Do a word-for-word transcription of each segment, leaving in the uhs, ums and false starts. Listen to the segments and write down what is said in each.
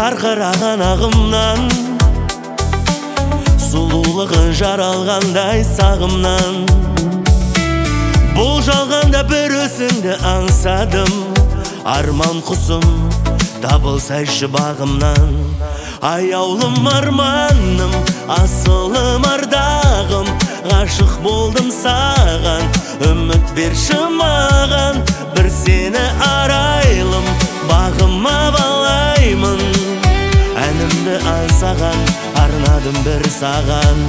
жарқыраған ағымнан, сұлулығын жаралғандай сағымнан. Бұл жалғанда бір өзіңді аңсадым, арман құсым табылсайшы бағымнан. Аяулым арманым, асылым ардағым, ғашық болдым саған, үміт берші маған, бір сені арайлым, бағыма балаймын. Әнімді аңсаған, арнадым бір саған.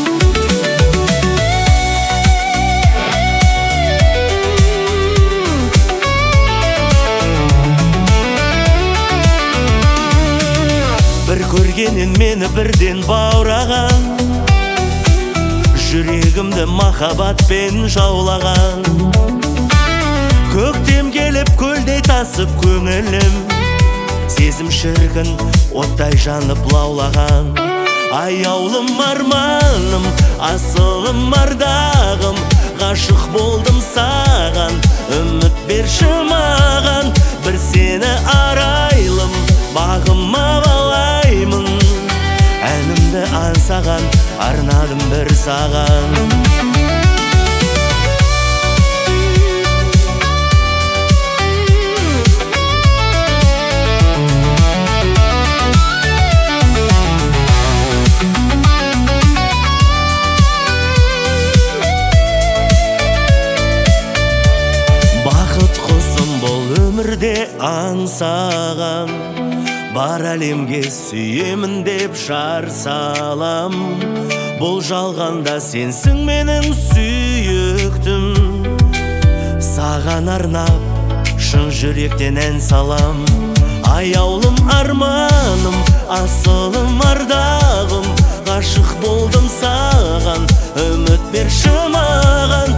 Бір көргенін мені бірден баураған, жүрегімді махаббатпен жаулаған. Көктем келіп көлдей тасып көңілім, сезім шіркін оттай жанып лаулаған. Аяулым арманым, асылым ардағым, ғашық болдым саған, үміт берші маған, бір сені арайлым, бағыма балаймын. Әнімді аңсаған, арнадым бір саған. Бақыт құсым бұл өмірде аңсаған, бар әлемге сүйемін деп жар салам. Бұл жалғанда сенсің менің сүйіктім, саған арнап шын жүректен ән салам. Аяулым арманым, асылым ардағым, ғашық болдым саған, үміт берші маған,